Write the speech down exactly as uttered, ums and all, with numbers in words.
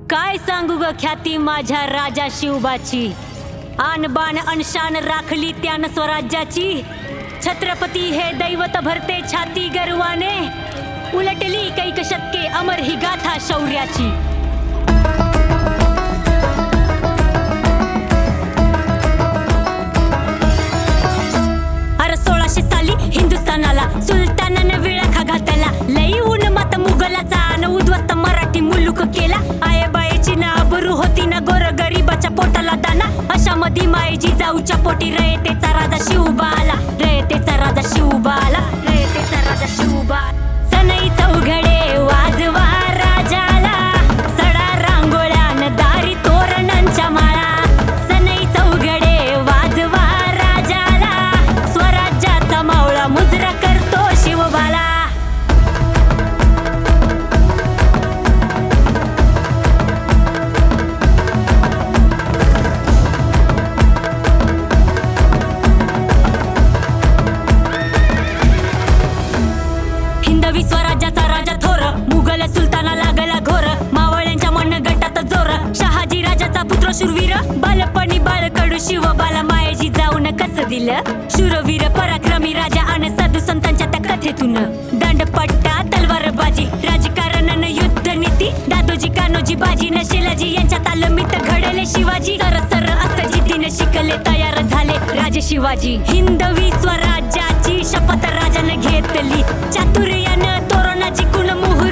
काय सांगू ग ख्याती माझ्या राजा शिवबाची, आन बाण अनशान राखली त्यान स्वराज्याची। छत्रपती हे दैवत भरते छाती गर्वाने, उलटली कैक शतके अमर ही गाथा शौर्याची। अरे सोळाशे साली हिंदुस्थानाला सुलतानानं विळखा घातला, लई ऊन मात मुघलाचा अन उद्ध्वस्त मराठी मुलूक केला। आये बायेची ना अबरू होती ना गोर गरीबाच्या पोटाला दाना, अशा मधी मायेची जाऊच्या पोटी रयतेचा राजा शिवबा आला, रयतेचा राजा शिवबा आला, रयतेचा राजा शिवबा। सनई चौघडे वाजवा राजाला, सडा रांगोळ्यान दारी तोरणांच्या माळा। सनई चौघडे वाजवा राजाला, स्वराज्याचा मावळा मुजरा करतो शिवबाला। हिंदवी स्वराज्याचा राजा थोर, मुघल सुलताना लागला घोर। मावळ्यांच्या मन गटात जोर, शहाजी राजाचा पुत्र शूरवीर। बालपणी बाळकडू शिवबाला मायेची जाऊन कस दिलं, शूरवीर पराक्रमी राजा आणि साधू संतांच्या त्या कथेतून। दंडपट्टा तलवारबाजी राजकारण युद्ध नीती, दादोजी कान्होजी बाजी नशिलाजी यांच्या तालमीत घडले शिवाजी। सर सर असं जिद्दीने शिकले तयार झाले राजे शिवाजी। हिंदवी स्वराज्याची शपथ राजाने घेतली, चातुर्यानं तोरणा जिंकून मुहूर्त